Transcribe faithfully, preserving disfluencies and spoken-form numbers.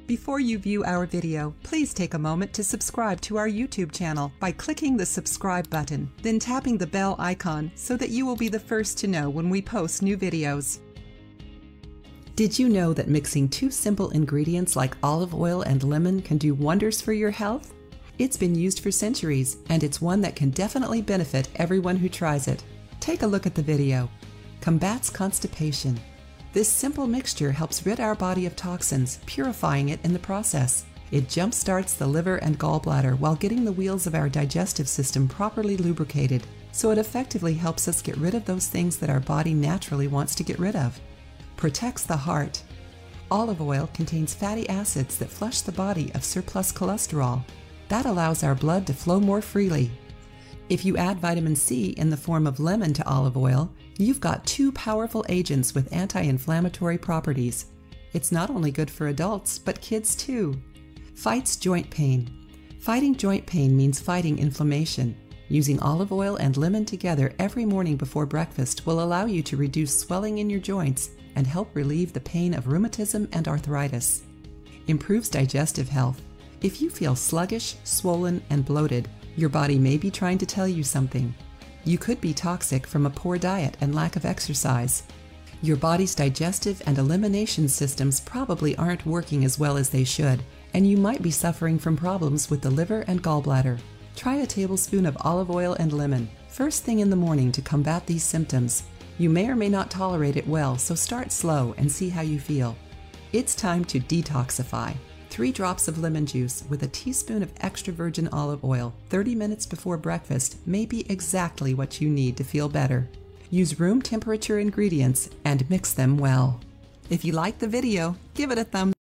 Before you view our video, please take a moment to subscribe to our YouTube channel by clicking the subscribe button, then tapping the bell icon so that you will be the first to know when we post new videos. Did you know that mixing two simple ingredients like olive oil and lemon can do wonders for your health? It's been used for centuries, and it's one that can definitely benefit everyone who tries it. Take a look at the video. Combats constipation. This simple mixture helps rid our body of toxins, purifying it in the process. It jumpstarts the liver and gallbladder while getting the wheels of our digestive system properly lubricated, so it effectively helps us get rid of those things that our body naturally wants to get rid of. Protects the heart. Olive oil contains fatty acids that flush the body of surplus cholesterol. That allows our blood to flow more freely. If you add vitamin C in the form of lemon to olive oil, you've got two powerful agents with anti-inflammatory properties. It's not only good for adults, but kids too. Fights joint pain. Fighting joint pain means fighting inflammation. Using olive oil and lemon together every morning before breakfast will allow you to reduce swelling in your joints and help relieve the pain of rheumatism and arthritis. Improves digestive health. If you feel sluggish, swollen, and bloated, your body may be trying to tell you something. You could be toxic from a poor diet and lack of exercise. Your body's digestive and elimination systems probably aren't working as well as they should, and you might be suffering from problems with the liver and gallbladder. Try a tablespoon of olive oil and lemon first thing in the morning to combat these symptoms. You may or may not tolerate it well, so start slow and see how you feel. It's time to detoxify. Three drops of lemon juice with a teaspoon of extra virgin olive oil thirty minutes before breakfast may be exactly what you need to feel better. Use room temperature ingredients and mix them well. If you like the video, give it a thumbs up.